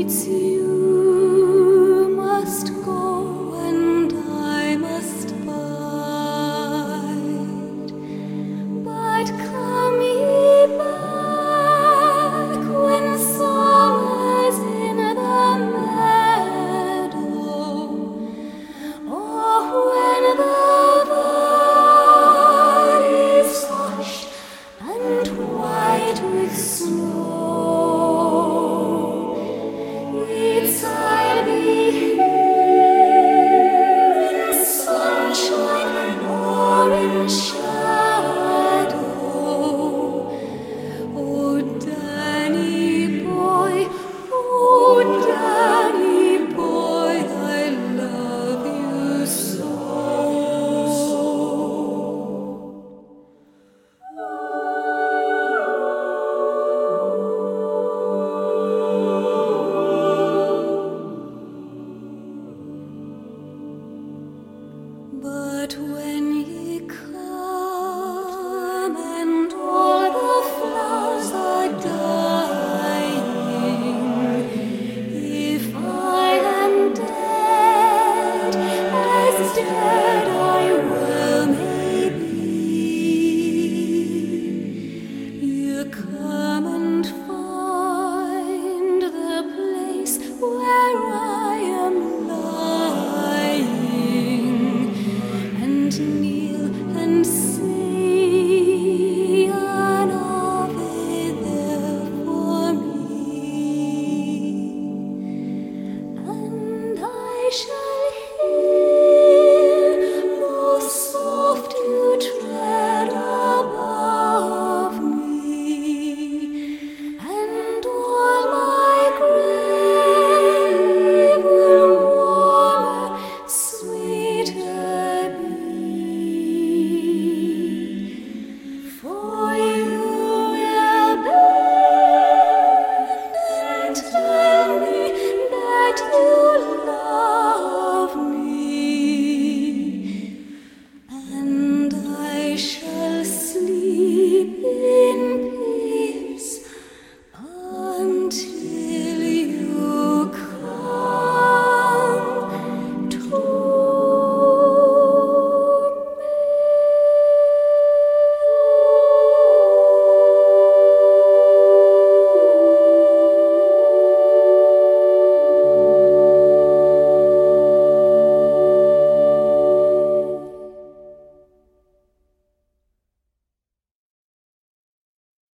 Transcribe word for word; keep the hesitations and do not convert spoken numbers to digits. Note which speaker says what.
Speaker 1: needs you must go and I must bide. But come ye back when summer's in the meadow, or when the valley's hushed and white with snow. It's I'll be here in sunshine or in shadow. Oh, Danny boy, oh, Danny boy, I love you so. But when ye come and all the flowers are dying, if I am dead, as dead I well may be, you come and find the place where I am lying, and kneel and say an Ave there for me, and I shall hear how soft you tread above me, and all my grave will warmer, sweeter be. For you will bend and